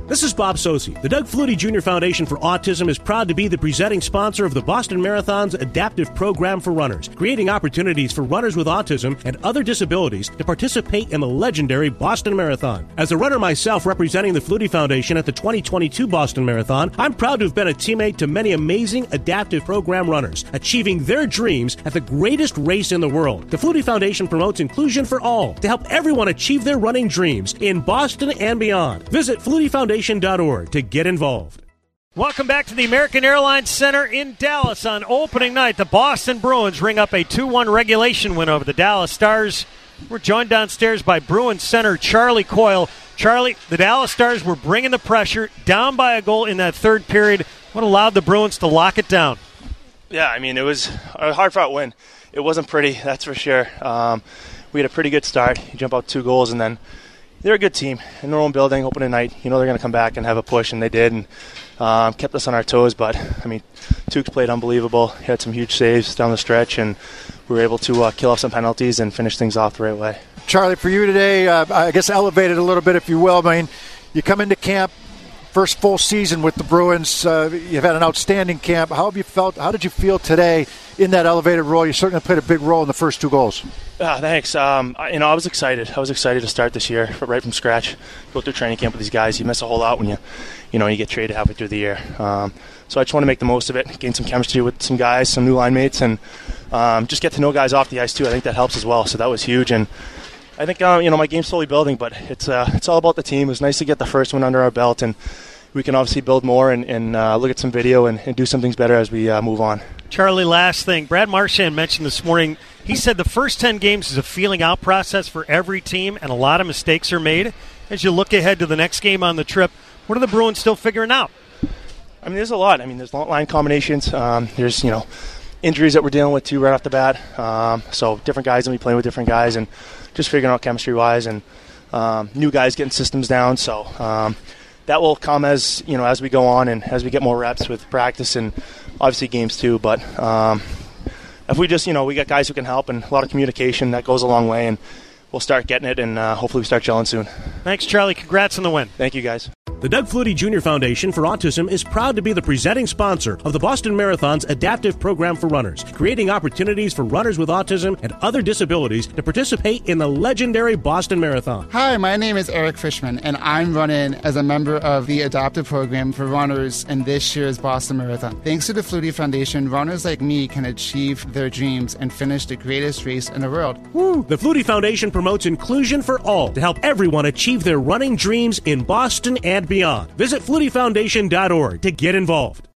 This is Bob Sosi. The Doug Flutie Jr. Foundation for Autism is proud to be the presenting sponsor of the Boston Marathon's adaptive program for runners, creating opportunities for runners with autism and other disabilities to participate in the legendary Boston Marathon. As a runner myself representing the Flutie Foundation at the 2022 Boston Marathon, I'm proud to have been a teammate to many amazing adaptive program runners, achieving their dreams at the greatest race in the world. The Flutie Foundation promotes inclusion for all to help everyone achieve their running dreams in Boston and beyond. Visit FlutieFoundation.org to get involved. Welcome back to the American Airlines Center in Dallas. On opening night, the Boston Bruins ring up a 2-1 regulation win over the Dallas Stars. We're joined downstairs by Bruins center Charlie Coyle. Charlie, the Dallas Stars were bringing the pressure, down by a goal in that third period. What allowed the Bruins to lock it down? Yeah, I mean, it was a hard-fought win. It wasn't pretty, that's for sure. We had a pretty good start. You jump out 2 goals, and then they're a good team in their own building, opening night. You know they're going to come back and have a push, and they did, and kept us on our toes. But, I mean, Tukes played unbelievable. He had some huge saves down the stretch, and we were able to kill off some penalties and finish things off the right way. Charlie, for you today, I guess elevated a little bit, if you will. I mean, you come into camp, first full season with the Bruins. You've had an outstanding camp. How have you felt? How did you feel today in that elevated role? You certainly played a big role in the first 2 goals. Thanks. I was excited. I was excited to start this year right from scratch. Go through training camp with these guys. You miss a whole lot when you get traded halfway through the year. So I just want to make the most of it, gain some chemistry with some guys, some new line mates, and just get to know guys off the ice too. I think that helps as well. So that was huge. And I think my game's slowly building, but it's all about the team. It was nice to get the first one under our belt, and we can obviously build more and look at some video and do some things better as we move on. Charlie, last thing. Brad Marchand mentioned this morning, he said the first 10 games is a feeling out process for every team, and a lot of mistakes are made. As you look ahead to the next game on the trip, what are the Bruins still figuring out? I mean, there's a lot. I mean, there's line combinations. There's, injuries that we're dealing with, too, right off the bat. So different guys going to be playing with different guys and just figuring out chemistry-wise and new guys getting systems down. So that will come as we go on and as we get more reps with practice and obviously games too. But if we just, we got guys who can help and a lot of communication, that goes a long way, and we'll start getting it, and hopefully we start gelling soon. Thanks, Charlie. Congrats on the win. Thank you, guys. The Doug Flutie Jr. Foundation for Autism is proud to be the presenting sponsor of the Boston Marathon's adaptive program for runners, creating opportunities for runners with autism and other disabilities to participate in the legendary Boston Marathon. Hi, my name is Eric Fishman, and I'm running as a member of the adaptive program for runners in this year's Boston Marathon. Thanks to the Flutie Foundation, runners like me can achieve their dreams and finish the greatest race in the world. Woo! The Flutie Foundation promotes inclusion for all to help everyone achieve their running dreams in Boston and beyond. Visit FlutieFoundation.org to get involved.